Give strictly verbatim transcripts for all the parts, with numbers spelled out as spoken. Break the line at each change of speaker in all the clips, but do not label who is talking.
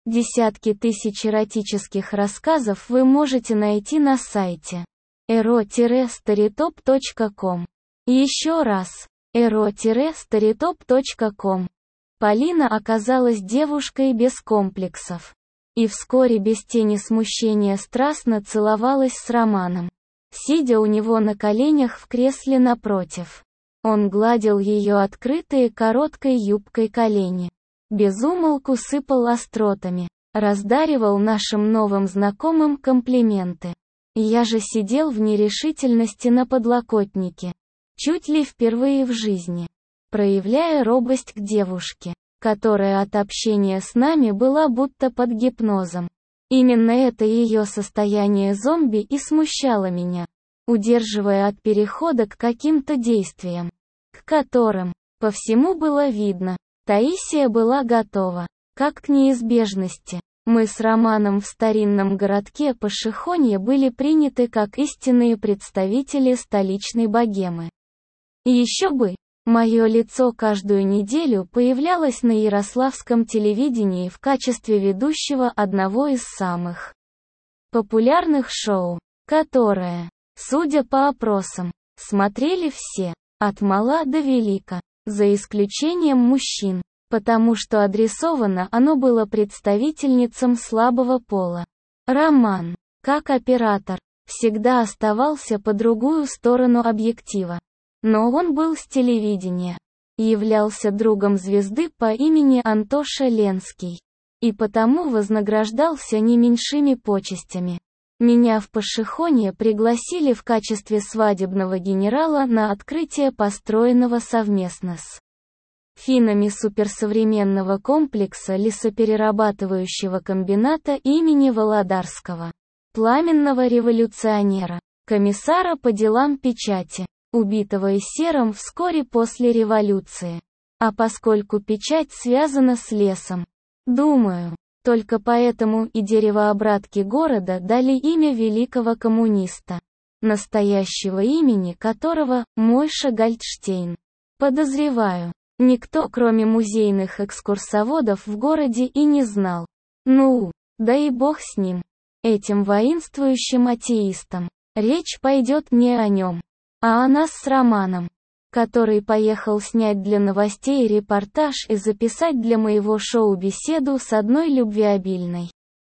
Десятки тысяч эротических рассказов вы можете найти на сайте эро старитоп точка ком. Еще раз, эро старитоп точка ком. Полина оказалась девушкой без комплексов. И вскоре без тени смущения страстно целовалась с Романом, сидя у него на коленях в кресле напротив. Он гладил ее открытые короткой юбкой колени. Без умолку сыпал остротами, раздаривал нашим новым знакомым комплименты. Я же сидел в нерешительности на подлокотнике, чуть ли впервые в жизни, проявляя робость к девушке, которая от общения с нами была будто под гипнозом. Именно это ее состояние зомби и смущало меня, удерживая от перехода к каким-то действиям, к которым, по всему было видно, Таисия была готова, как к неизбежности. Мы с Романом в старинном городке Пашихонье были приняты как истинные представители столичной богемы. И еще бы, мое лицо каждую неделю появлялось на ярославском телевидении в качестве ведущего одного из самых популярных шоу, которое, судя по опросам, смотрели все, от мала до велика, за исключением мужчин, потому что адресовано оно было представительницам слабого пола. Роман, как оператор, всегда оставался по другую сторону объектива. Но он был с телевидения, являлся другом звезды по имени Антоша Ленский, и потому вознаграждался не меньшими почестями. Меня в Пашихонье пригласили в качестве свадебного генерала на открытие построенного совместно с финнами суперсовременного комплекса лесоперерабатывающего комбината имени Володарского, пламенного революционера, комиссара по делам печати, убитого эсером вскоре после революции. А поскольку печать связана с лесом, думаю, только поэтому и деревообратки города дали имя великого коммуниста, настоящего имени которого Мойша Гольдштейн. Подозреваю, никто кроме музейных экскурсоводов в городе и не знал. Ну, да и бог с ним, этим воинствующим атеистом. Речь пойдет не о нем, а о нас с Романом, который поехал снять для новостей репортаж и записать для моего шоу беседу с одной любвеобильной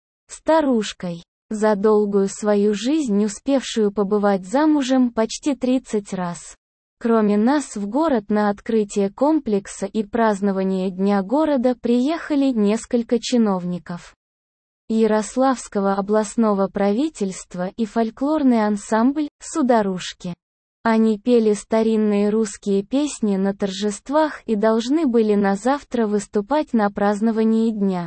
старушкой, за долгую свою жизнь успевшую побывать замужем почти тридцать раз. Кроме нас в город на открытие комплекса и празднование Дня города приехали несколько чиновников Ярославского областного правительства и фольклорный ансамбль «Сударушки». Они пели старинные русские песни на торжествах и должны были на завтра выступать на праздновании Дня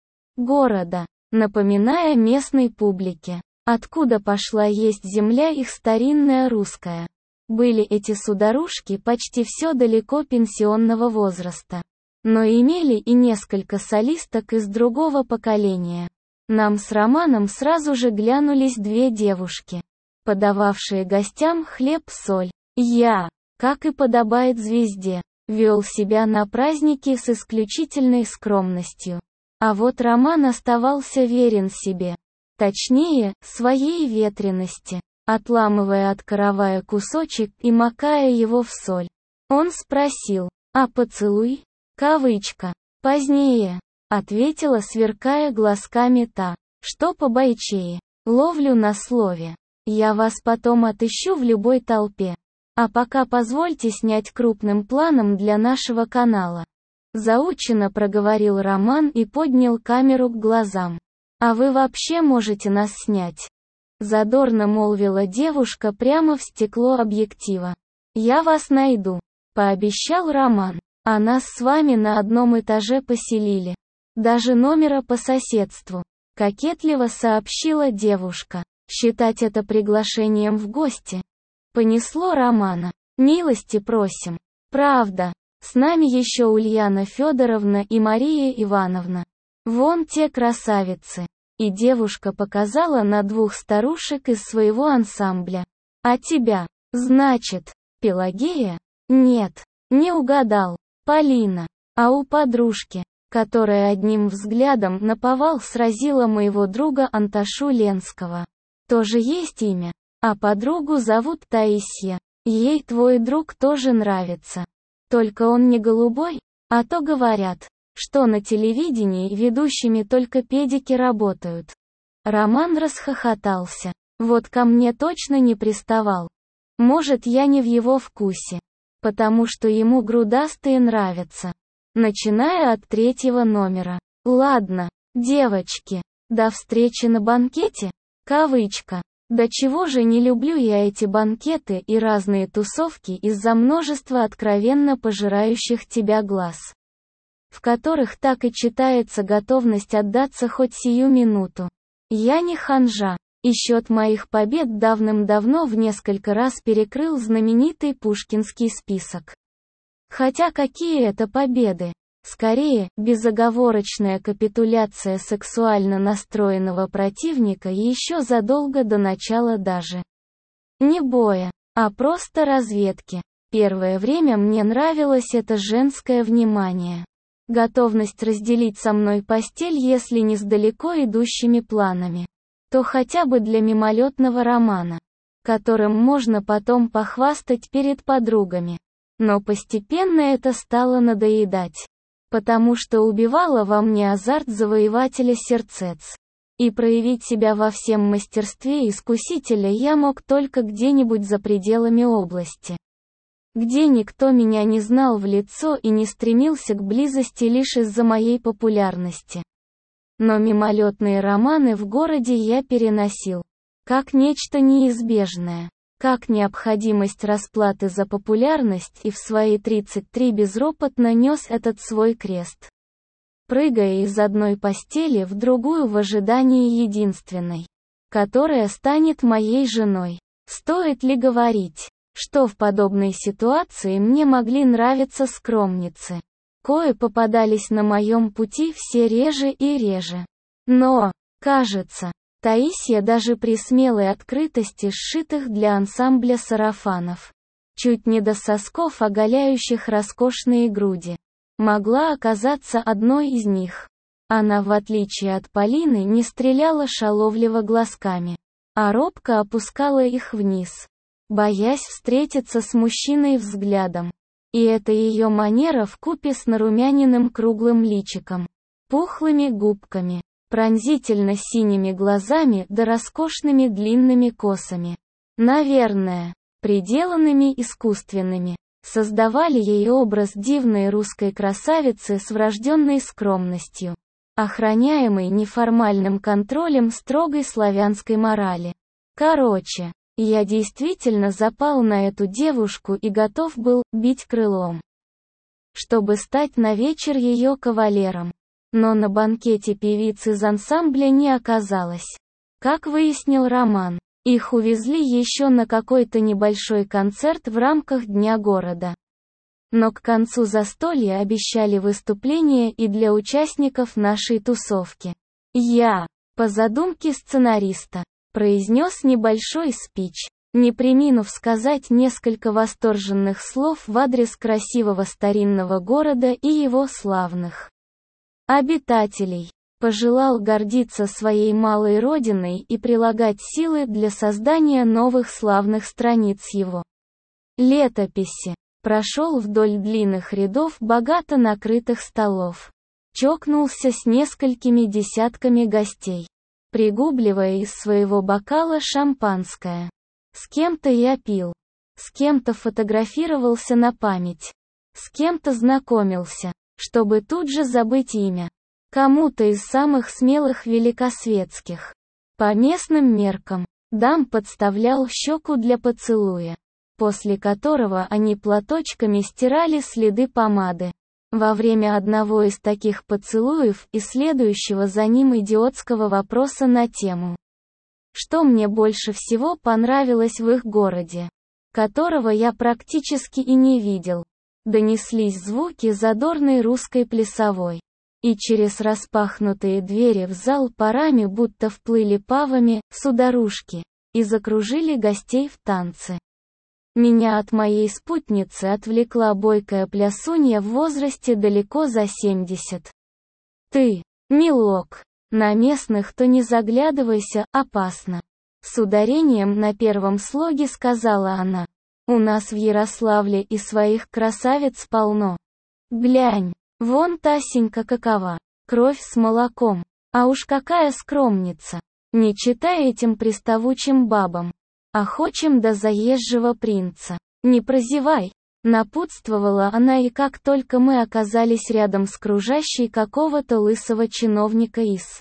города, напоминая местной публике, откуда пошла есть земля их старинная русская. Были эти сударушки почти все далеко пенсионного возраста, но имели и несколько солисток из другого поколения. Нам с Романом сразу же глянулись две девушки, подававшие гостям хлеб-соль. Я, как и подобает звезде, вел себя на празднике с исключительной скромностью. А вот Роман оставался верен себе. Точнее, своей ветрености, отламывая от каравая кусочек и макая его в соль. Он спросил: «А поцелуй?» Кавычка. «Позднее», — ответила, сверкая глазками та, что побойчее. «Ловлю на слове. Я вас потом отыщу в любой толпе. А пока позвольте снять крупным планом для нашего канала». Заучено проговорил Роман и поднял камеру к глазам. «А вы вообще можете нас снять?» Задорно молвила девушка прямо в стекло объектива. «Я вас найду», — пообещал Роман. «А нас с вами на одном этаже поселили. Даже номера по соседству», — кокетливо сообщила девушка. Считать это приглашением в гости. Понесло Романа. «Милости просим. Правда, с нами еще Ульяна Федоровна и Мария Ивановна. Вон те красавицы». И девушка показала на двух старушек из своего ансамбля. «А тебя, значит, Пелагея?» «Нет, не угадал. Полина. А у подружки, которая одним взглядом наповал сразила моего друга Антошу Ленского. Тоже есть имя, а подругу зовут Таисия. Ей твой друг тоже нравится. Только он не голубой, а то говорят, что на телевидении ведущими только педики работают. Роман расхохотался. Вот ко мне точно не приставал. Может, я не в его вкусе. Потому что ему грудастые нравятся. Начиная от третьего номера. Ладно, девочки, до встречи на банкете? Кавычка. Да чего же не люблю я эти банкеты и разные тусовки из-за множества откровенно пожирающих тебя глаз, в которых так и читается готовность отдаться хоть сию минуту. Я не ханжа, и счет моих побед давным-давно в несколько раз перекрыл знаменитый пушкинский список. Хотя какие это победы? Скорее, безоговорочная капитуляция сексуально настроенного противника еще задолго до начала даже не боя, а просто разведки. Первое время мне нравилось это женское внимание. Готовность разделить со мной постель, если не с далеко идущими планами, то хотя бы для мимолетного романа, которым можно потом похвастать перед подругами. Но постепенно это стало надоедать. Потому что убивало во мне азарт завоевателя сердец. И проявить себя во всем мастерстве искусителя я мог только где-нибудь за пределами области, где никто меня не знал в лицо и не стремился к близости лишь из-за моей популярности. Но мимолетные романы в городе я переносил как нечто неизбежное, как необходимость расплаты за популярность, и в свои тридцать три безропотно нес этот свой крест, прыгая из одной постели в другую в ожидании единственной, которая станет моей женой. Стоит ли говорить, что в подобной ситуации мне могли нравиться скромницы, кои попадались на моем пути все реже и реже. Но, кажется, Таисия даже при смелой открытости сшитых для ансамбля сарафанов, чуть не до сосков оголяющих роскошные груди, могла оказаться одной из них. Она, в отличие от Полины, не стреляла шаловливо глазками, а робко опускала их вниз, боясь встретиться с мужчиной взглядом. И это ее манера вкупе с нарумяненным круглым личиком, пухлыми губками, пронзительно синими глазами да роскошными длинными косами, наверное, приделанными искусственными, создавали ей образ дивной русской красавицы с врожденной скромностью, охраняемой неформальным контролем строгой славянской морали. Короче, я действительно запал на эту девушку и готов был бить крылом, чтобы стать на вечер ее кавалером. Но на банкете певиц из ансамбля не оказалось. Как выяснил Роман, их увезли еще на какой-то небольшой концерт в рамках Дня города. Но к концу застолья обещали выступление и для участников нашей тусовки. Я, по задумке сценариста, произнес небольшой спич, не преминув сказать несколько восторженных слов в адрес красивого старинного города и его славных обитателей. Пожелал гордиться своей малой родиной и прилагать силы для создания новых славных страниц его летописи. Прошел вдоль длинных рядов богато накрытых столов. Чокнулся с несколькими десятками гостей, пригубливая из своего бокала шампанское. С кем-то я пил, с кем-то фотографировался на память, с кем-то знакомился, чтобы тут же забыть имя. Кому-то из самых смелых великосветских, по местным меркам, дам подставлял щеку для поцелуя, после которого они платочками стирали следы помады. Во время одного из таких поцелуев и следующего за ним идиотского вопроса на тему, что мне больше всего понравилось в их городе, которого я практически и не видел, донеслись звуки задорной русской плясовой. И через распахнутые двери в зал парами будто вплыли павами, сударушки, и закружили гостей в танце. Меня от моей спутницы отвлекла бойкая плясунья в возрасте далеко за семьдесят. Ты, милок, на местных-то не заглядывайся, опасно. С ударением на первом слоге сказала она. У нас в Ярославле и своих красавиц полно. Глянь, вон Тасенька какова, кровь с молоком, а уж какая скромница. Не читай этим приставучим бабам, а хочем до заезжего принца. Не прозевай, напутствовала она, и как только мы оказались рядом с кружащей какого-то лысого чиновника из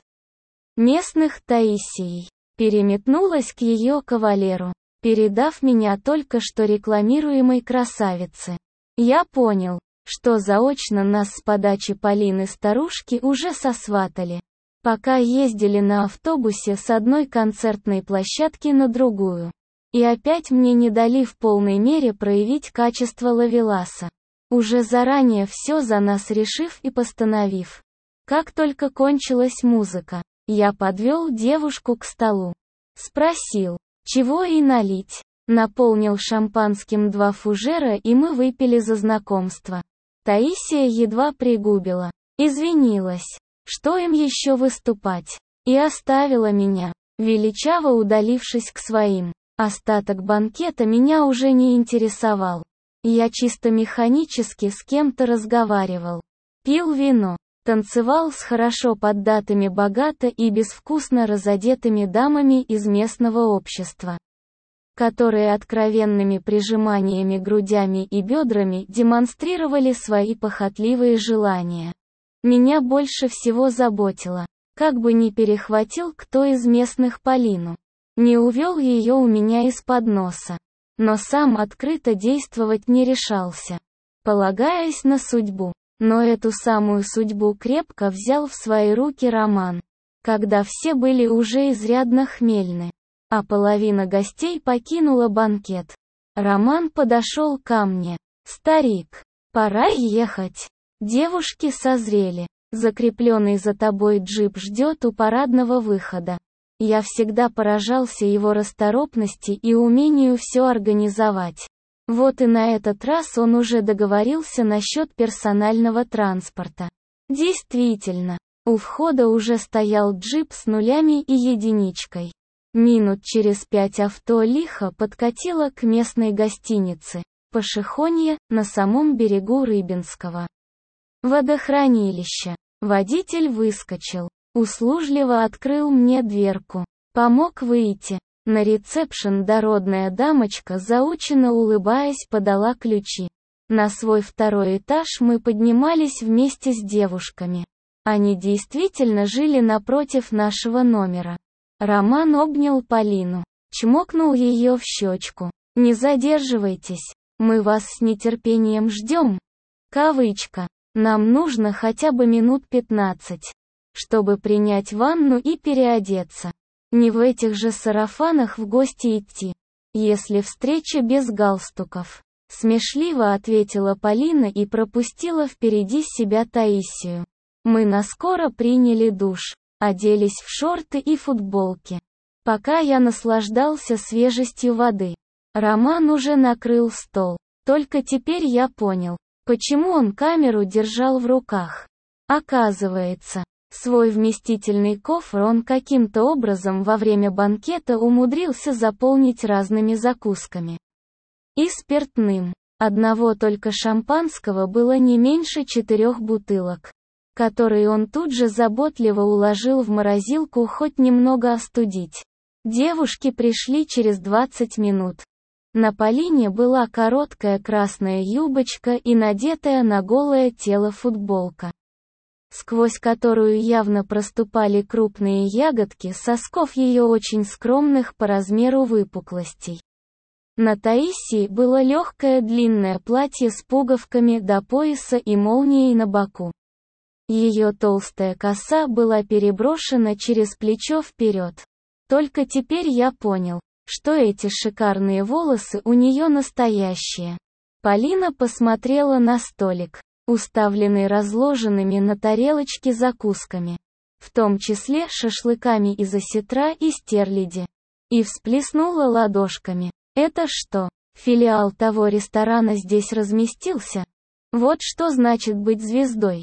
местных Таисией, переметнулась к ее кавалеру, передав меня только что рекламируемой красавице. Я понял, что заочно нас с подачи Полины старушки уже сосватали, пока ездили на автобусе с одной концертной площадки на другую. И опять мне не дали в полной мере проявить качество ловеласа, уже заранее все за нас решив и постановив. Как только кончилась музыка, я подвел девушку к столу. Спросил, чего ей налить. Наполнил шампанским два фужера, и мы выпили за знакомство. Таисия едва пригубила, извинилась, что им еще выступать, и оставила меня, величаво удалившись к своим. Остаток банкета меня уже не интересовал. Я чисто механически с кем-то разговаривал, пил вино, танцевал с хорошо поддатыми богато и безвкусно разодетыми дамами из местного общества, которые откровенными прижиманиями грудями и бедрами демонстрировали свои похотливые желания. Меня больше всего заботило, как бы не перехватил кто из местных Полину, не увел ее у меня из-под носа, но сам открыто действовать не решался, полагаясь на судьбу. Но эту самую судьбу крепко взял в свои руки Роман, когда все были уже изрядно хмельны, а половина гостей покинула банкет. Роман подошел ко мне. «Старик, пора ехать. Девушки созрели. Закрепленный за тобой джип ждет у парадного выхода». Я всегда поражался его расторопности и умению все организовать. Вот и на этот раз он уже договорился насчет персонального транспорта. Действительно, у входа уже стоял джип с нулями и единичкой. Минут через пять авто лихо подкатило к местной гостинице, Пошехонье, на самом берегу Рыбинского водохранилища. Водитель выскочил, услужливо открыл мне дверку, помог выйти. На ресепшн дородная дамочка, заученно улыбаясь, подала ключи. На свой второй этаж мы поднимались вместе с девушками. Они действительно жили напротив нашего номера. Роман обнял Полину, чмокнул ее в щечку. «Не задерживайтесь, мы вас с нетерпением ждем». Кавычка. «Нам нужно хотя бы минут пятнадцать, чтобы принять ванну и переодеться. Не в этих же сарафанах в гости идти, если встреча без галстуков». Смешливо ответила Полина и пропустила впереди себя Таисию. Мы наскоро приняли душ, оделись в шорты и футболки. Пока я наслаждался свежестью воды, Роман уже накрыл стол. Только теперь я понял, почему он камеру держал в руках. Оказывается, свой вместительный кофр он каким-то образом во время банкета умудрился заполнить разными закусками и спиртным. Одного только шампанского было не меньше четырех бутылок, которые он тут же заботливо уложил в морозилку хоть немного остудить. Девушки пришли через двадцать минут. На Полине была короткая красная юбочка и надетая на голое тело футболка, сквозь которую явно проступали крупные ягодки сосков ее очень скромных по размеру выпуклостей. На Таисии было легкое длинное платье с пуговками до пояса и молнией на боку. Ее толстая коса была переброшена через плечо вперед. Только теперь я понял, что эти шикарные волосы у нее настоящие. Полина посмотрела на столик, уставленный разложенными на тарелочке закусками, в том числе шашлыками из осетра и стерляди, и всплеснула ладошками. «Это что, филиал того ресторана здесь разместился? Вот что значит быть звездой.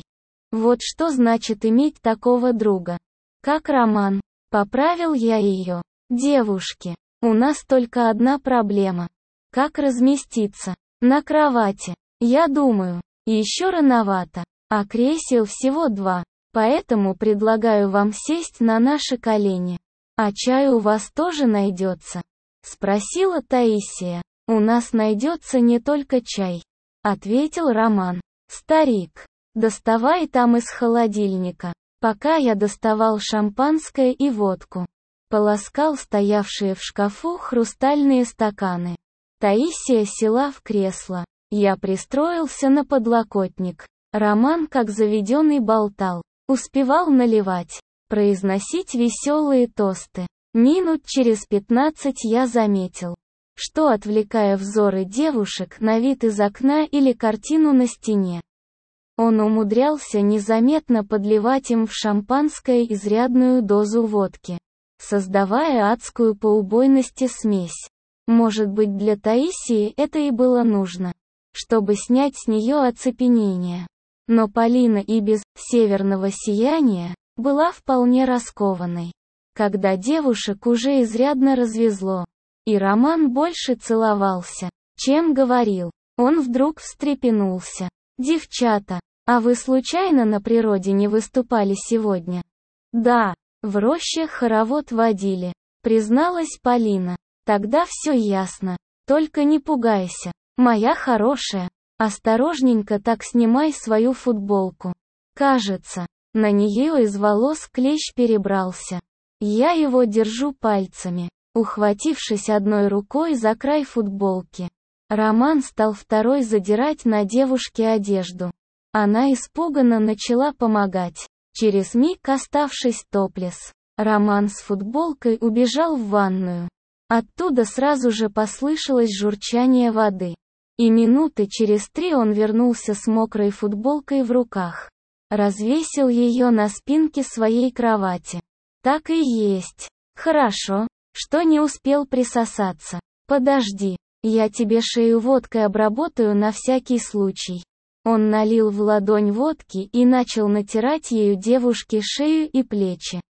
Вот что значит иметь такого друга. Как Роман. Поправил я ее. Девушки, у нас только одна проблема. Как разместиться? На кровати. Я думаю, еще рановато. А кресел всего два. Поэтому предлагаю вам сесть на наши колени. А чай у вас тоже найдется? Спросила Таисия. У нас найдется не только чай. Ответил Роман. Старик, доставай там из холодильника. Пока я доставал шампанское и водку. Полоскал стоявшие в шкафу хрустальные стаканы. Таисия села в кресло. Я пристроился на подлокотник. Роман, как заведенный, болтал. Успевал наливать, произносить веселые тосты. Минут через пятнадцать я заметил, что, отвлекая взоры девушек на вид из окна или картину на стене, он умудрялся незаметно подливать им в шампанское изрядную дозу водки, создавая адскую по убойности смесь. Может быть, для Таисии это и было нужно, чтобы снять с нее оцепенение. Но Полина и без «северного сияния» была вполне раскованной. Когда девушек уже изрядно развезло, и Роман больше целовался, чем говорил, он вдруг встрепенулся. «Девчата, а вы случайно на природе не выступали сегодня?» «Да, в роще хоровод водили», призналась Полина. «Тогда все ясно. Только не пугайся, моя хорошая. Осторожненько так снимай свою футболку. Кажется, на нее из волос клещ перебрался. Я его держу пальцами, ухватившись одной рукой за край футболки. Роман стал второй задирать на девушке одежду. Она испуганно начала помогать. Через миг, оставшись топлес, Роман с футболкой убежал в ванную. Оттуда сразу же послышалось журчание воды. И минуты через три он вернулся с мокрой футболкой в руках. Развесил ее на спинке своей кровати. Так и есть. Хорошо, что не успел присосаться. Подожди, я тебе шею водкой обработаю на всякий случай. Он налил в ладонь водки и начал натирать ею девушке шею и плечи.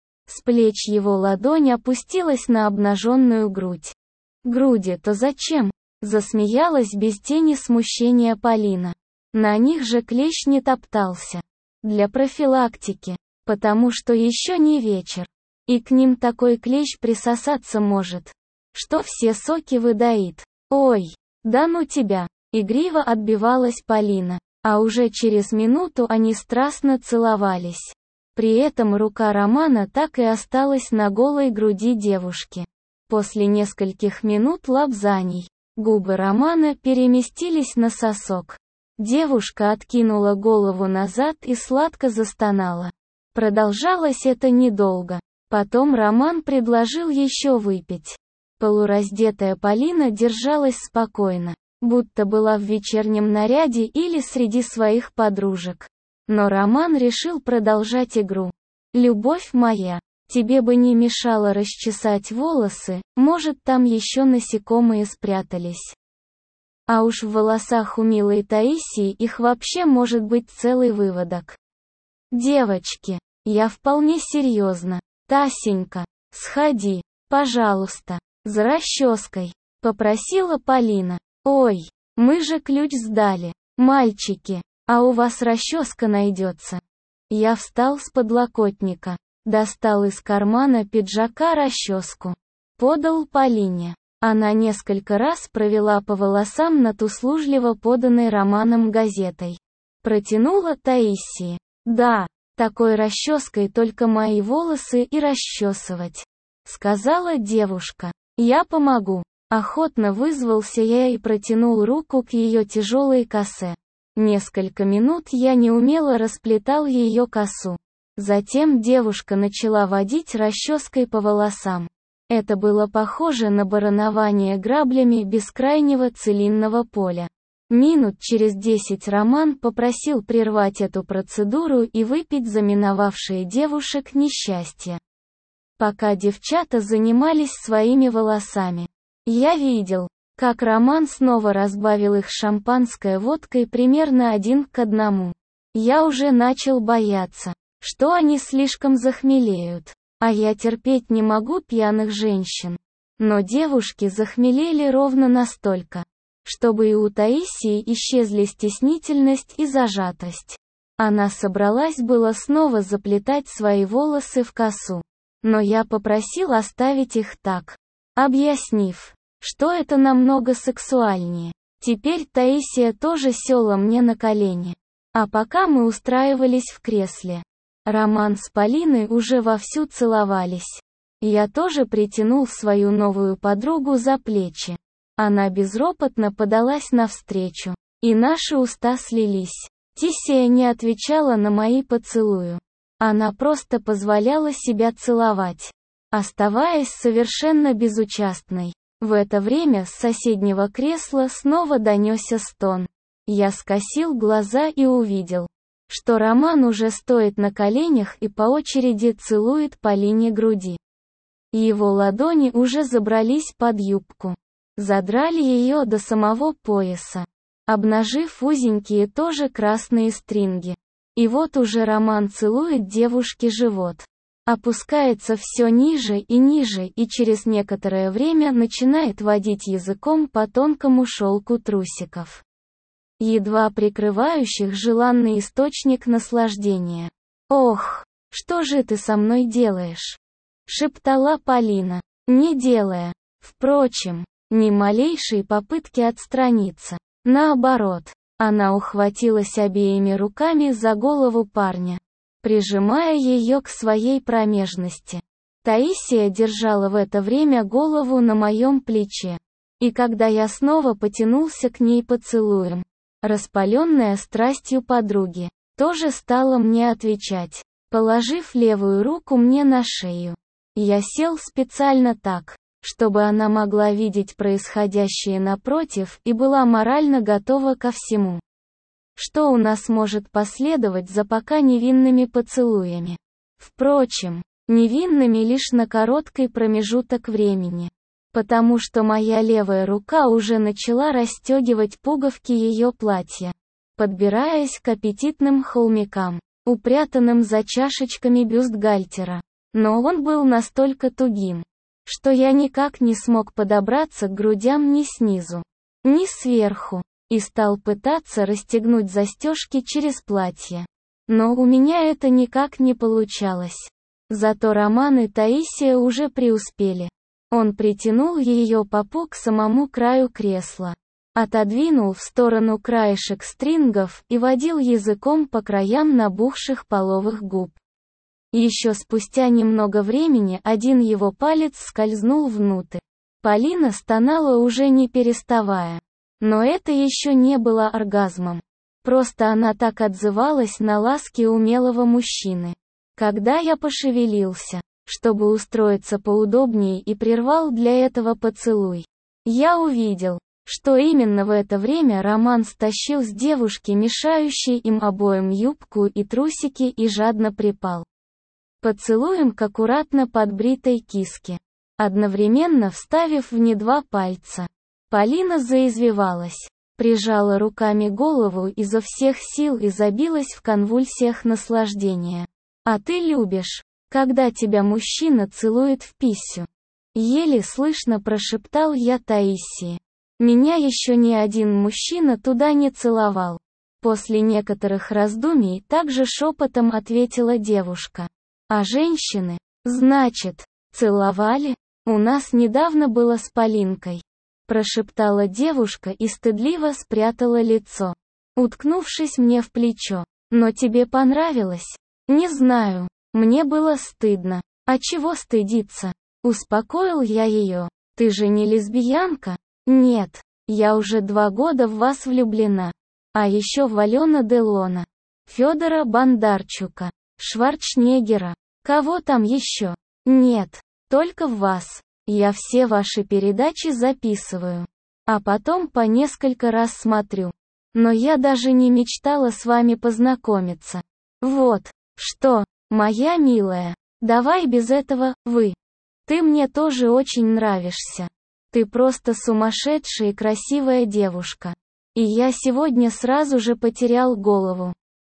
С плеч его ладонь опустилась на обнаженную грудь. Груди-то зачем? Засмеялась без тени смущения Полина. На них же клещ не топтался. Для профилактики. Потому что еще не вечер. И к ним такой клещ присосаться может, что все соки выдаит. Ой, да ну тебя. Игриво отбивалась Полина. А уже через минуту они страстно целовались. При этом рука Романа так и осталась на голой груди девушки. После нескольких минут лапзаний, губы Романа переместились на сосок. Девушка откинула голову назад и сладко застонала. Продолжалось это недолго. Потом Роман предложил еще выпить. Полураздетая Полина держалась спокойно, будто была в вечернем наряде или среди своих подружек. Но Роман решил продолжать игру. «Любовь моя, тебе бы не мешало расчесать волосы, может, там еще насекомые спрятались. А уж в волосах у милой Таисии их вообще может быть целый выводок. Девочки, я вполне серьезно. Тасенька, сходи, пожалуйста, за расческой», — попросила Полина. «Ой, мы же ключ сдали. Мальчики, а у вас расческа найдется?» Я встал с подлокотника, достал из кармана пиджака расческу. Подал Полине. Она несколько раз провела по волосам над услужливо поданной Романом газетой. Протянула Таисии. «Да, такой расческой только мои волосы и расчесывать», — сказала девушка. «Я помогу». Охотно вызвался я и протянул руку к ее тяжелой косе. Несколько минут я неумело расплетал ее косу. Затем девушка начала водить расческой по волосам. Это было похоже на баранование граблями бескрайнего целинного поля. Минут через десять Роман попросил прервать эту процедуру и выпить за миновавшие девушек несчастье. Пока девчата занимались своими волосами, я видел, как Роман снова разбавил их шампанское водкой примерно один к одному. Я уже начал бояться, что они слишком захмелеют. А я терпеть не могу пьяных женщин. Но девушки захмелели ровно настолько, чтобы и у Таисии исчезли стеснительность и зажатость. Она собралась было снова заплетать свои волосы в косу. Но я попросил оставить их так, объяснив, что это намного сексуальнее. Теперь Таисия тоже села мне на колени. А пока мы устраивались в кресле, Роман с Полиной уже вовсю целовались. Я тоже притянул свою новую подругу за плечи. Она безропотно подалась навстречу, и наши уста слились. Таисия не отвечала на мои поцелуи. Она просто позволяла себя целовать, оставаясь совершенно безучастной. В это время с соседнего кресла снова донесся стон. Я скосил глаза и увидел, что Роман уже стоит на коленях и по очереди целует Полине груди. Его ладони уже забрались под юбку, задрали ее до самого пояса, обнажив узенькие тоже красные стринги. И вот уже Роман целует девушке живот. Опускается все ниже и ниже и через некоторое время начинает водить языком по тонкому шелку трусиков, едва прикрывающих желанный источник наслаждения. «Ох, что же ты со мной делаешь?» — шептала Полина, не делая, впрочем, ни малейшей попытки отстраниться. Наоборот, она ухватилась обеими руками за голову парня, прижимая ее к своей промежности. Таисия держала в это время голову на моем плече. И когда я снова потянулся к ней поцелуем, распаленная страстью подруги, тоже стала мне отвечать, положив левую руку мне на шею. Я сел специально так, чтобы она могла видеть происходящее напротив и была морально готова ко всему, что у нас может последовать за пока невинными поцелуями. Впрочем, невинными лишь на короткий промежуток времени, потому что моя левая рука уже начала расстегивать пуговки ее платья, подбираясь к аппетитным холмикам, упрятанным за чашечками бюстгальтера. Но он был настолько тугим, что я никак не смог подобраться к грудям ни снизу, ни сверху, и стал пытаться расстегнуть застежки через платье. Но у меня это никак не получалось. Зато Роман и Таисия уже преуспели. Он притянул ее попу к самому краю кресла, отодвинул в сторону краешек стрингов и водил языком по краям набухших половых губ. Еще спустя немного времени один его палец скользнул внутрь. Полина стонала уже не переставая. Но это еще не было оргазмом. Просто она так отзывалась на ласки умелого мужчины. Когда я пошевелился, чтобы устроиться поудобнее и прервал для этого поцелуй, я увидел, что именно в это время Роман стащил с девушки мешающие им обоим юбку и трусики и жадно припал поцелуем к аккуратно подбритой киске, одновременно вставив в не два пальца. Полина заизвивалась, прижала руками голову изо всех сил и забилась в конвульсиях наслаждения. «А ты любишь, когда тебя мужчина целует в писю?» Еле слышно прошептал я Таисии. Меня еще ни один мужчина туда не целовал. После некоторых раздумий также шепотом ответила девушка. «А женщины, значит, целовали? У нас недавно было с Полинкой», прошептала девушка и стыдливо спрятала лицо, уткнувшись мне в плечо. «Но тебе понравилось?» «Не знаю, мне было стыдно». «А чего стыдиться?» Успокоил я ее. «Ты же не лесбиянка?» «Нет, я уже два года в вас влюблена. А еще в Алена Делона, Федора Бондарчука, Шварценеггера. Кого там еще? Нет, только в вас. Я все ваши передачи записываю, а потом по несколько раз смотрю. Но я даже не мечтала с вами познакомиться. Вот, что, моя милая, давай без этого, вы. Ты мне тоже очень нравишься. Ты просто сумасшедшая и красивая девушка. И я сегодня сразу же потерял голову,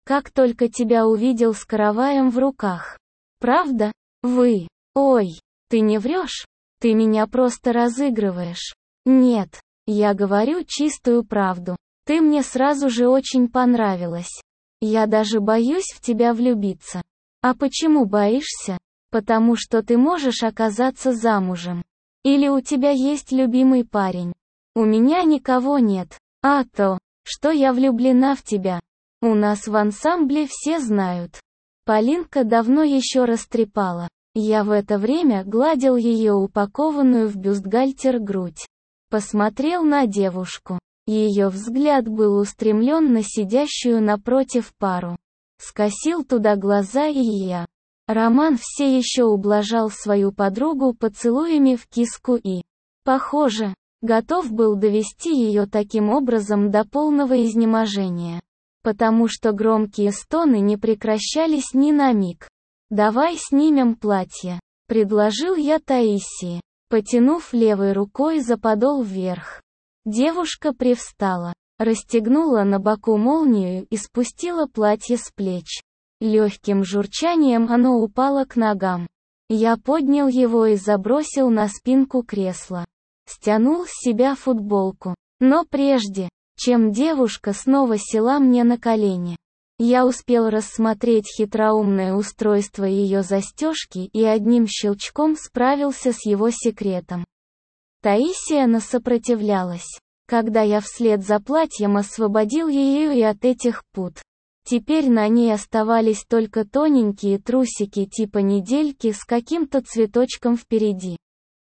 Как только тебя увидел с караваем в руках. Правда? Вы. Ой, ты не врешь? Ты меня просто разыгрываешь. Нет, я говорю чистую правду. Ты мне сразу же очень понравилась. Я даже боюсь в тебя влюбиться. А почему боишься? Потому что ты можешь оказаться замужем. Или у тебя есть любимый парень. У меня никого нет. А то, что я влюблена в тебя. У нас в ансамбле все знают. Полинка давно еще растрепала. Я в это время гладил ее упакованную в бюстгальтер грудь. Посмотрел на девушку. Ее взгляд был устремлен на сидящую напротив пару. Скосил туда глаза и я. Роман все еще ублажал свою подругу поцелуями в киску и, похоже, готов был довести ее таким образом до полного изнеможения. Потому что громкие стоны не прекращались ни на миг. «Давай снимем платье», — предложил я Таисии, потянув левой рукой за подол вверх. Девушка привстала, расстегнула на боку молнию и спустила платье с плеч. Легким журчанием оно упало к ногам. Я поднял его и забросил на спинку кресла. Стянул с себя футболку. Но прежде, чем девушка снова села мне на колени, я успел рассмотреть хитроумное устройство ее застежки и одним щелчком справился с его секретом. Таисия насопротивлялась, когда я вслед за платьем освободил ее и от этих пут. Теперь на ней оставались только тоненькие трусики типа недельки с каким-то цветочком впереди.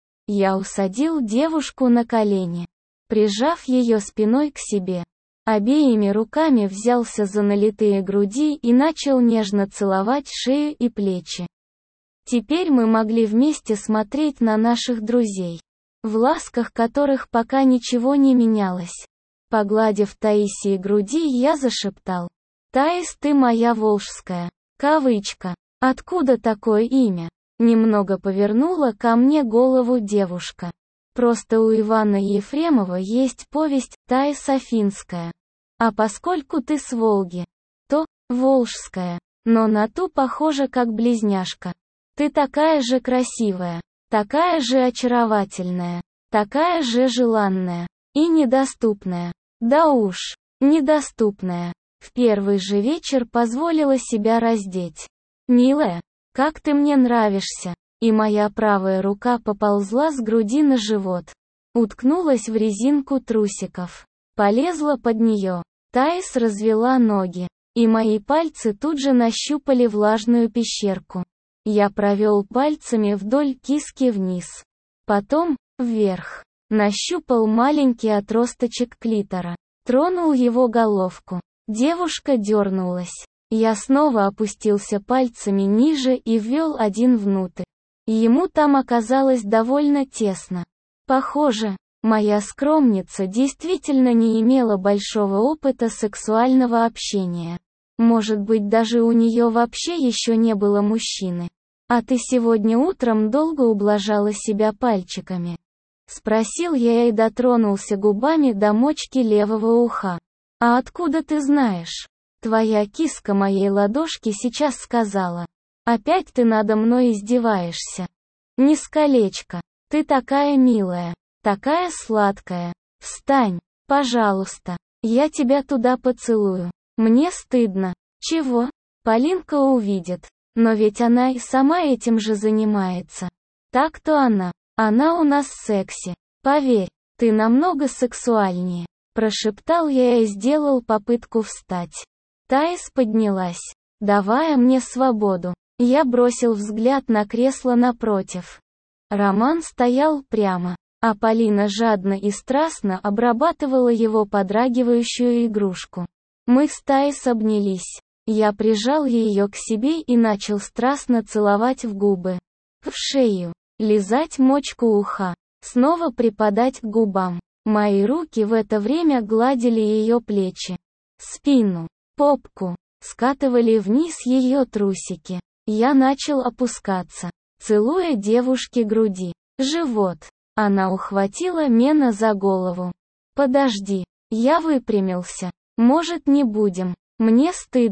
Я усадил девушку на колени, прижав ее спиной к себе. Обеими руками взялся за налитые груди и начал нежно целовать шею и плечи. Теперь мы могли вместе смотреть на наших друзей, в ласках которых пока ничего не менялось. Погладив Таисии груди, я зашептал: «Таис, ты моя волжская». Кавычка. Откуда такое имя? Немного повернула ко мне голову девушка. Просто у Ивана Ефремова есть повесть «Таис Афинская». А поскольку ты с Волги, то волжская, но на ту похожа как близняшка. Ты такая же красивая, такая же очаровательная, такая же желанная и недоступная. Да уж, недоступная. В первый же вечер позволила себя раздеть. «Милая, как ты мне нравишься!» И моя правая рука поползла с груди на живот. Уткнулась в резинку трусиков. Полезла под нее. Таис развела ноги. И мои пальцы тут же нащупали влажную пещерку. Я провел пальцами вдоль киски вниз. Потом, вверх. Нащупал маленький отросточек клитора. Тронул его головку. Девушка дернулась. Я снова опустился пальцами ниже и ввел один внутрь. Ему там оказалось довольно тесно. Похоже, моя скромница действительно не имела большого опыта сексуального общения. Может быть, даже у нее вообще еще не было мужчины. А ты сегодня утром долго ублажала себя пальчиками? Спросил я и дотронулся губами до мочки левого уха. А откуда ты знаешь? Твоя киска моей ладошки сейчас сказала. Опять ты надо мной издеваешься. Не с колечка. Ты такая милая, такая сладкая. Встань, пожалуйста. Я тебя туда поцелую. Мне стыдно. Чего? Полинка увидит. Но ведь она и сама этим же занимается. Так-то она. Она у нас секси. Поверь, ты намного сексуальнее. Прошептал я и сделал попытку встать. Таис поднялась, давая мне свободу. Я бросил взгляд на кресло напротив. Роман стоял прямо, а Полина жадно и страстно обрабатывала его подрагивающую игрушку. Мы с Таис обнялись. Я прижал ее к себе и начал страстно целовать в губы, в шею, лизать мочку уха, снова припадать к губам. Мои руки в это время гладили ее плечи, спину, попку, скатывали вниз ее трусики. Я начал опускаться, целуя девушке груди, живот. Она ухватила меня за голову. «Подожди». Я выпрямился. «Может, не будем? Мне стыдно».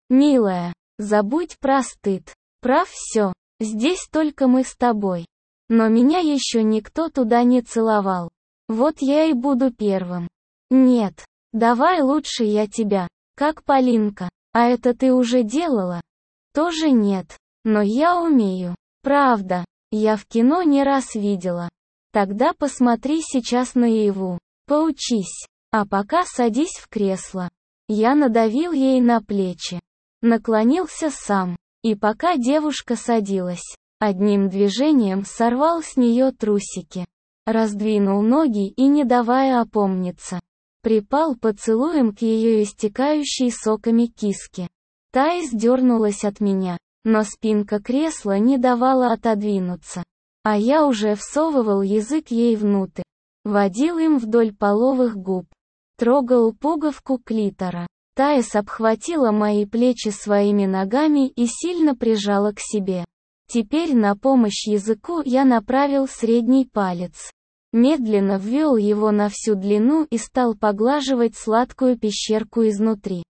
Милая, забудь про стыд. Про все. Здесь только мы с тобой. Но меня еще никто туда не целовал. Вот я и буду первым. Нет. Давай лучше я тебя. Как Полинка. А это ты уже делала? Тоже нет. Но я умею. Правда. Я в кино не раз видела. Тогда посмотри сейчас наяву. Поучись. А пока садись в кресло. Я надавил ей на плечи. Наклонился сам. И пока девушка садилась, одним движением сорвал с нее трусики. Раздвинул ноги и, не давая опомниться, припал поцелуем к ее истекающей соками киске. Та издернулась от меня, но спинка кресла не давала отодвинуться. А я уже всовывал язык ей внутрь, водил им вдоль половых губ, трогал пуговку клитора. Таис обхватила мои плечи своими ногами и сильно прижала к себе. Теперь на помощь языку я направил средний палец. Медленно ввел его на всю длину и стал поглаживать сладкую пещерку изнутри,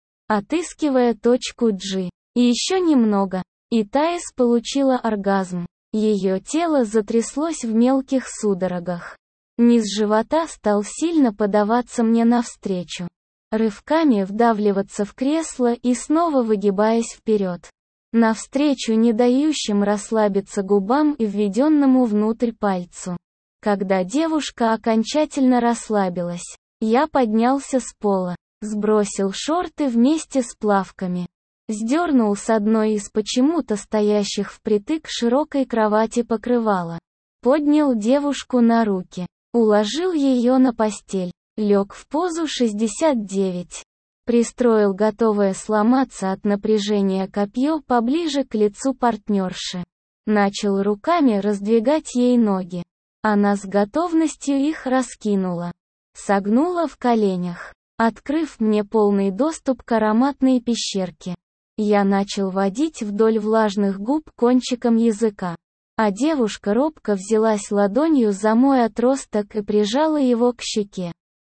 отыскивая точку G. И еще немного, и Таис получила оргазм. Ее тело затряслось в мелких судорогах. Низ живота стал сильно подаваться мне навстречу, рывками вдавливаться в кресло и снова выгибаясь вперед, навстречу не дающим расслабиться губам и введенному внутрь пальцу. Когда девушка окончательно расслабилась, я поднялся с пола, сбросил шорты вместе с плавками, сдернул с одной из почему-то стоящих впритык широкой кровати покрывала, поднял девушку на руки, уложил ее на постель, лег в позу шестьдесят девять, пристроил готовое сломаться от напряжения копье поближе к лицу партнерши, начал руками раздвигать ей ноги. Она с готовностью их раскинула, согнула в коленях, открыв мне полный доступ к ароматной пещерке. Я начал водить вдоль влажных губ кончиком языка, а девушка робко взялась ладонью за мой отросток и прижала его к щеке.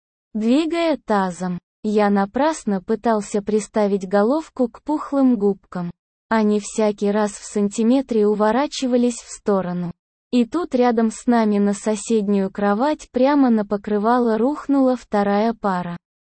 Двигая тазом, я напрасно пытался приставить головку к пухлым губкам. Они всякий раз в сантиметре уворачивались в сторону. И тут рядом с нами на соседнюю кровать прямо на покрывало рухнула вторая пара.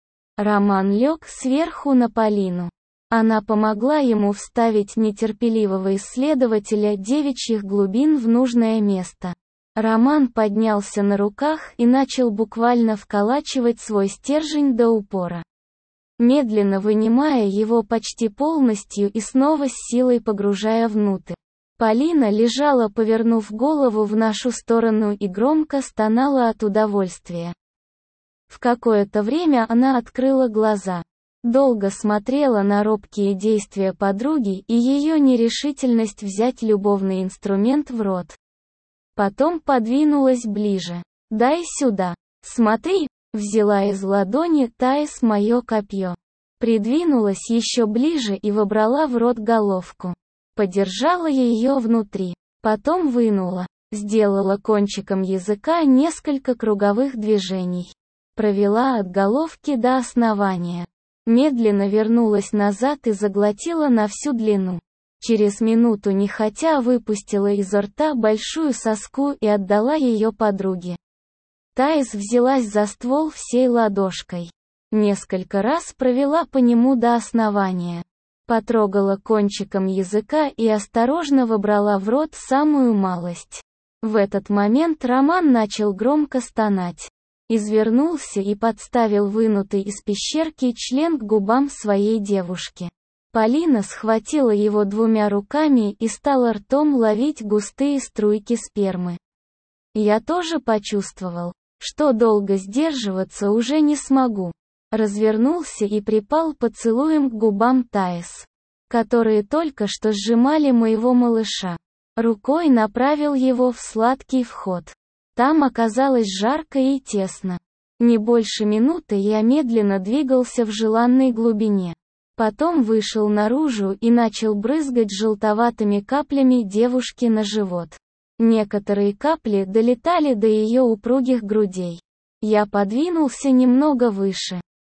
Роман лег сверху на Полину. Она помогла ему вставить нетерпеливого исследователя девичьих глубин в нужное место. Роман поднялся на руках и начал буквально вколачивать свой стержень до упора, медленно вынимая его почти полностью и снова с силой погружая внутрь. Полина лежала, повернув голову в нашу сторону, и громко стонала от удовольствия. В какое-то время она открыла глаза, долго смотрела на робкие действия подруги и ее нерешительность взять любовный инструмент в рот. Потом подвинулась ближе. «Дай сюда. Смотри», — взяла из ладони Таис мое копье. Придвинулась еще ближе и вобрала в рот головку. Подержала ее внутри. Потом вынула. Сделала кончиком языка несколько круговых движений. Провела от головки до основания. Медленно вернулась назад и заглотила на всю длину. Через минуту нехотя выпустила изо рта большую соску и отдала ее подруге. Таис взялась за ствол всей ладошкой. Несколько раз провела по нему до основания. Потрогала кончиком языка и осторожно вобрала в рот самую малость. В этот момент Роман начал громко стонать. Извернулся и подставил вынутый из пещерки член к губам своей девушки. Полина схватила его двумя руками и стала ртом ловить густые струйки спермы. Я тоже почувствовал, что долго сдерживаться уже не смогу. Развернулся и припал поцелуем к губам Таис, которые только что сжимали моего малыша. Рукой направил его в сладкий вход. Там оказалось жарко и тесно. Не больше минуты я медленно двигался в желанной глубине. Потом вышел наружу и начал брызгать желтоватыми каплями девушки на живот. Некоторые капли долетали до ее упругих грудей. Я подвинулся немного выше.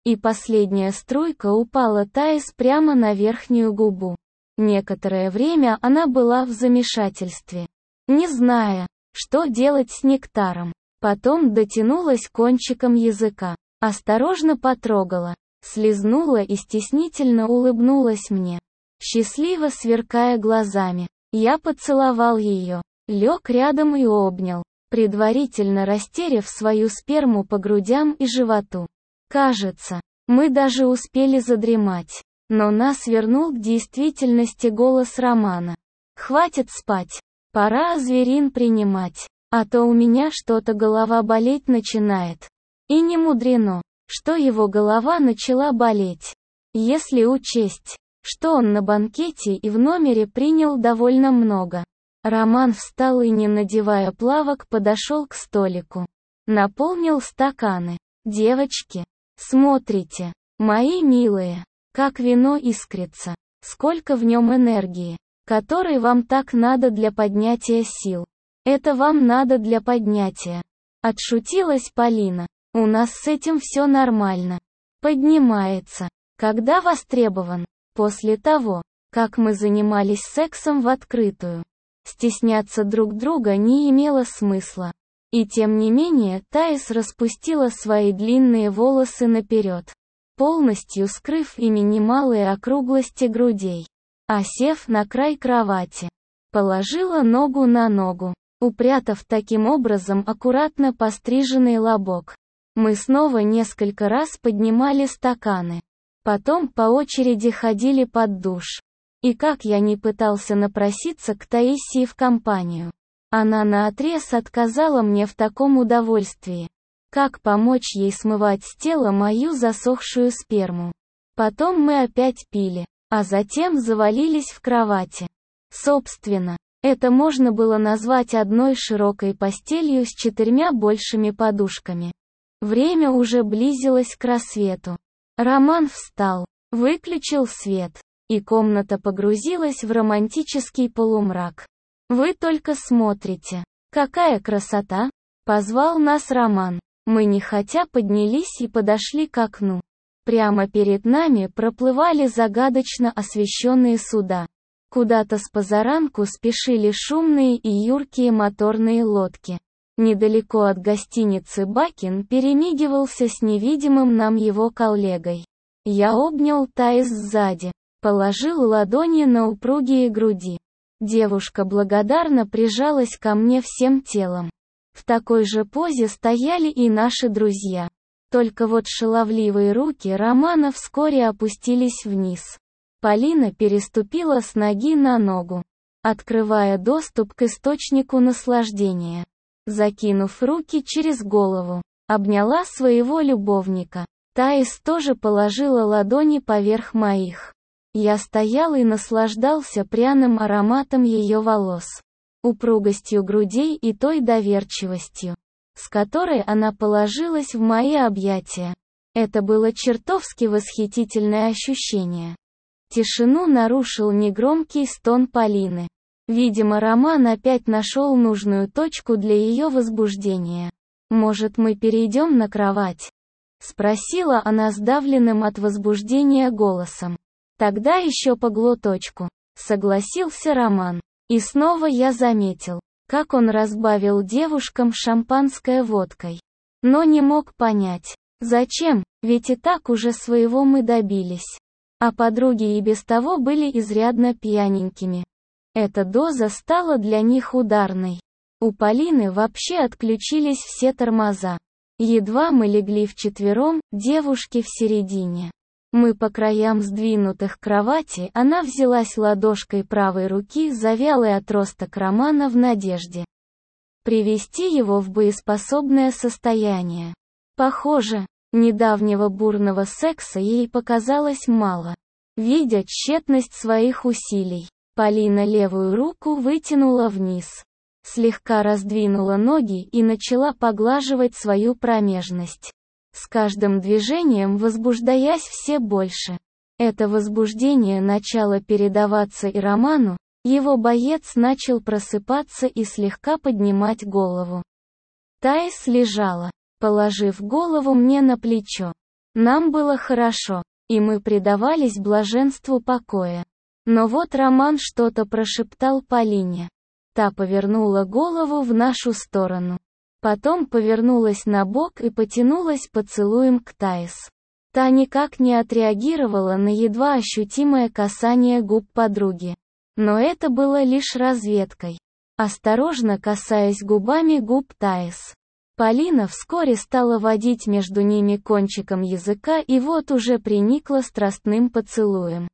И последняя струйка упала Таис прямо на верхнюю губу. Некоторое время она была в замешательстве, не зная, что делать с нектаром. Потом дотянулась кончиком языка, осторожно потрогала, слизнула и стеснительно улыбнулась мне, счастливо сверкая глазами. Я поцеловал ее, лег рядом и обнял, предварительно растерев свою сперму по грудям и животу. Кажется, мы даже успели задремать, но нас вернул к действительности голос Романа. «Хватит спать, пора зверин принимать, а то у меня что-то голова болеть начинает». И не мудрено, что его голова начала болеть, если учесть, что он на банкете и в номере принял довольно много. Роман встал и, не надевая плавок, подошел к столику. Наполнил стаканы. «Девочки, смотрите, мои милые, как вино искрится, сколько в нем энергии, которой вам так надо для поднятия сил. Это вам надо для поднятия». Отшутилась Полина. «У нас с этим все нормально. Поднимается, когда востребован. После того, как мы занимались сексом в открытую. Стесняться друг друга не имело смысла. И тем не менее, Таис распустила свои длинные волосы наперед, полностью скрыв ими немалые округлости грудей. А сев на край кровати, положила ногу на ногу, упрятав таким образом аккуратно постриженный лобок. Мы снова несколько раз поднимали стаканы. Потом по очереди ходили под душ. И как я ни пытался напроситься к Таисии в компанию, она наотрез отказала мне в таком удовольствии. Как помочь ей смывать с тела мою засохшую сперму? Потом мы опять пили, а затем завалились в кровати. Собственно, это можно было назвать одной широкой постелью с четырьмя большими подушками. Время уже близилось к рассвету. Роман встал, выключил свет, и комната погрузилась в романтический полумрак. «Вы только смотрите, какая красота!» — позвал нас Роман. Мы нехотя поднялись и подошли к окну. Прямо перед нами проплывали загадочно освещенные суда. Куда-то с позаранку спешили шумные и юркие моторные лодки. Недалеко от гостиницы Бакин перемигивался с невидимым нам его коллегой. Я обнял Таис сзади, положил ладони на упругие груди. Девушка благодарно прижалась ко мне всем телом. В такой же позе стояли и наши друзья. Только вот шаловливые руки Романа вскоре опустились вниз. Полина переступила с ноги на ногу, открывая доступ к источнику наслаждения. Закинув руки через голову, обняла своего любовника. Таис тоже положила ладони поверх моих. Я стоял и наслаждался пряным ароматом ее волос, упругостью грудей и той доверчивостью, с которой она положилась в мои объятия. Это было чертовски восхитительное ощущение. Тишину нарушил негромкий стон Полины. Видимо, Роман опять нашел нужную точку для ее возбуждения. «Может, мы перейдем на кровать?» — спросила она сдавленным от возбуждения голосом. «Тогда еще по глоточку», — согласился Роман. И снова я заметил, как он разбавил девушкам шампанское водкой. Но не мог понять, зачем, ведь и так уже своего мы добились. А подруги и без того были изрядно пьяненькими. Эта доза стала для них ударной. У Полины вообще отключились все тормоза. Едва мы легли вчетвером, девушки в середине. Мы по краям сдвинутых кровати, она взялась ладошкой правой руки за вялый отросток Романа в надежде привести его в боеспособное состояние. Похоже, недавнего бурного секса ей показалось мало. Видя тщетность своих усилий, Полина левую руку вытянула вниз, слегка раздвинула ноги и начала поглаживать свою промежность, с каждым движением возбуждаясь все больше. Это возбуждение начало передаваться и Роману, его боец начал просыпаться и слегка поднимать голову. Таис лежала, положив голову мне на плечо. Нам было хорошо, и мы предавались блаженству покоя. Но вот Роман что-то прошептал Полине. Та повернула голову в нашу сторону. Потом повернулась на бок и потянулась поцелуем к Таис. Та никак не отреагировала на едва ощутимое касание губ подруги. Но это было лишь разведкой. Осторожно касаясь губами губ Таис, Полина вскоре стала водить между ними кончиком языка и вот уже приникла страстным поцелуем.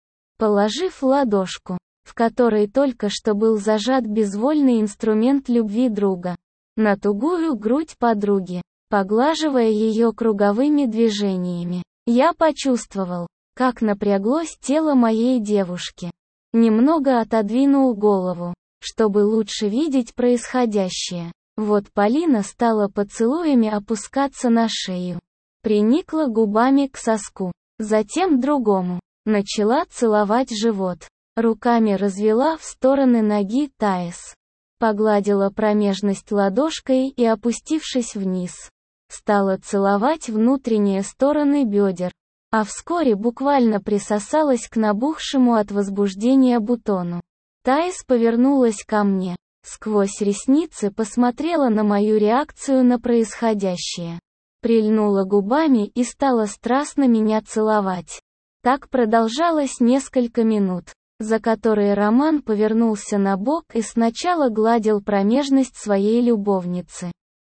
Положив ладошку, в которой только что был зажат безвольный инструмент любви друга, на тугую грудь подруги, поглаживая ее круговыми движениями, я почувствовал, как напряглось тело моей девушки. Немного отодвинул голову, чтобы лучше видеть происходящее. Вот Полина стала поцелуями опускаться на шею. Приникла губами к соску, затем другому. Начала целовать живот. Руками развела в стороны ноги Таис. Погладила промежность ладошкой и, опустившись вниз, стала целовать внутренние стороны бедер. А вскоре буквально присосалась к набухшему от возбуждения бутону. Таис повернулась ко мне. Сквозь ресницы посмотрела на мою реакцию на происходящее. Прильнула губами и стала страстно меня целовать. Так продолжалось несколько минут, за которые Роман повернулся на бок и сначала гладил промежность своей любовницы.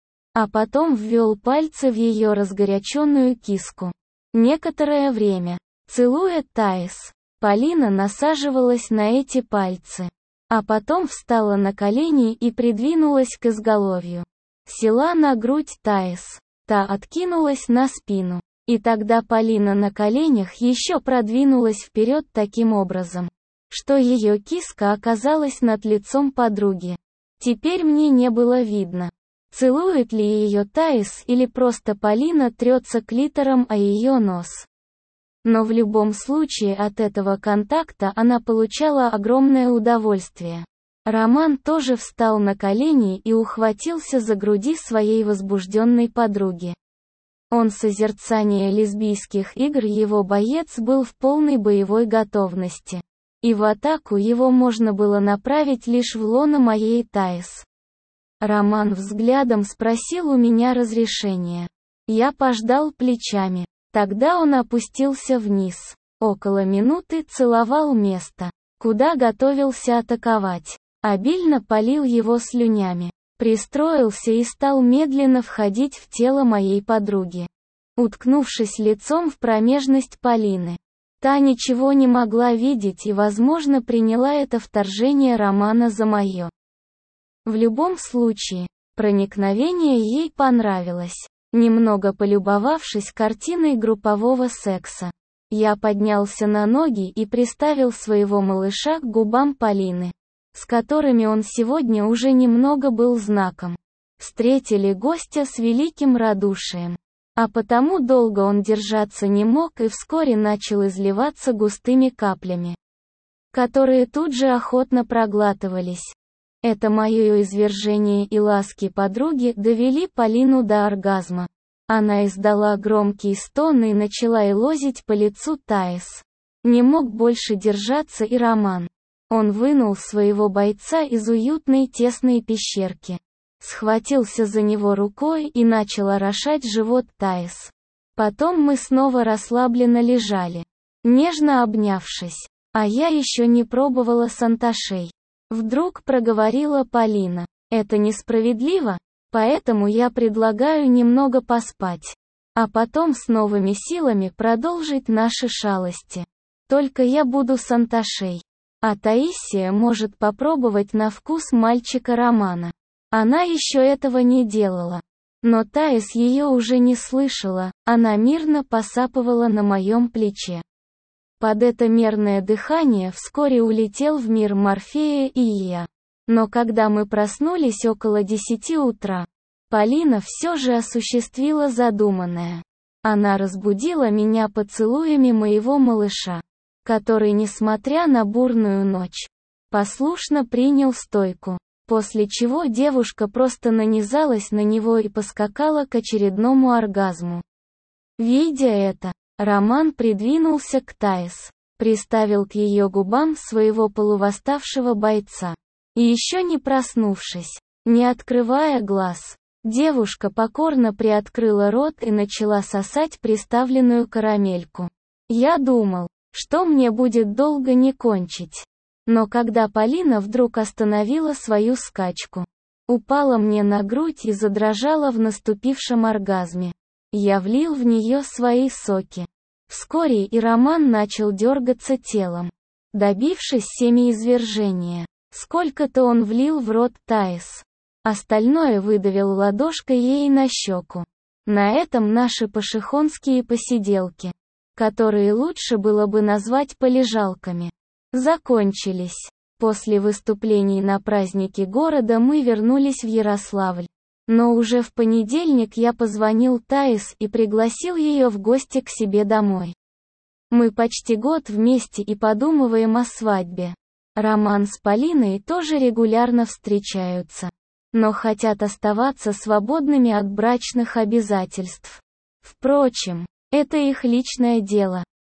А потом ввел пальцы в ее разгоряченную киску. Некоторое время, целуя Таис, Полина насаживалась на эти пальцы. А потом встала на колени и придвинулась к изголовью. Села на грудь Таис. Та откинулась на спину. И тогда Полина на коленях еще продвинулась вперед таким образом, что ее киска оказалась над лицом подруги. Теперь мне не было видно, целует ли ее Таис или просто Полина трется клитором о ее нос. Но в любом случае от этого контакта она получала огромное удовольствие. Роман тоже встал на колени и ухватился за груди своей возбужденной подруги. Он созерцание лесбийских игр, его боец был в полной боевой готовности. И в атаку его можно было направить лишь в лоно моей Таис. Роман взглядом спросил у меня разрешения. Я пожал плечами. Тогда он опустился вниз. Около минуты целовал место, куда готовился атаковать. Обильно полил его слюнями. Пристроился и стал медленно входить в тело моей подруги, уткнувшись лицом в промежность Полины. Та ничего не могла видеть и, возможно, приняла это вторжение Романа за мое. В любом случае, проникновение ей понравилось. Немного полюбовавшись картиной группового секса, я поднялся на ноги и приставил своего малыша к губам Полины, с которыми он сегодня уже немного был знаком. Встретили гостя с великим радушием. А потому долго он держаться не мог и вскоре начал изливаться густыми каплями, которые тут же охотно проглатывались. Это мое извержение и ласки подруги довели Полину до оргазма. Она издала громкий стон и начала елозить по лицу Таис. Не мог больше держаться и Роман. Он вынул своего бойца из уютной тесной пещерки, схватился за него рукой и начал орошать живот Таис. Потом мы снова расслабленно лежали, нежно обнявшись. А я еще не пробовала санташей. Вдруг проговорила Полина. Это несправедливо, поэтому я предлагаю немного поспать, а потом с новыми силами продолжить наши шалости. Только я буду санташей. А Таисия может попробовать на вкус мальчика Романа. Она еще этого не делала. Но Таис ее уже не слышала, она мирно посапывала на моем плече. Под это мерное дыхание вскоре улетел в мир Морфея и я. Но когда мы проснулись около десяти утра, Полина все же осуществила задуманное. Она разбудила меня поцелуями моего малыша, который, несмотря на бурную ночь, послушно принял стойку, после чего девушка просто нанизалась на него и поскакала к очередному оргазму. Видя это, Роман придвинулся к Таис, приставил к ее губам своего полувосставшего бойца. И еще не проснувшись, не открывая глаз, девушка покорно приоткрыла рот и начала сосать приставленную карамельку. Я думал, что мне будет долго не кончить. Но когда Полина вдруг остановила свою скачку, упала мне на грудь и задрожала в наступившем оргазме, я влил в нее свои соки. Вскоре и Роман начал дергаться телом, добившись семяизвержения. Сколько-то он влил в рот Таис. Остальное выдавил ладошкой ей на щеку. На этом наши пашихонские посиделки, которые лучше было бы назвать полежалками, закончились. После выступлений на празднике города мы вернулись в Ярославль. Но уже в понедельник я позвонил Таис и пригласил ее в гости к себе домой. Мы почти год вместе и подумываем о свадьбе. Роман с Полиной тоже регулярно встречаются, но хотят оставаться свободными от брачных обязательств. Впрочем, это их личное дело.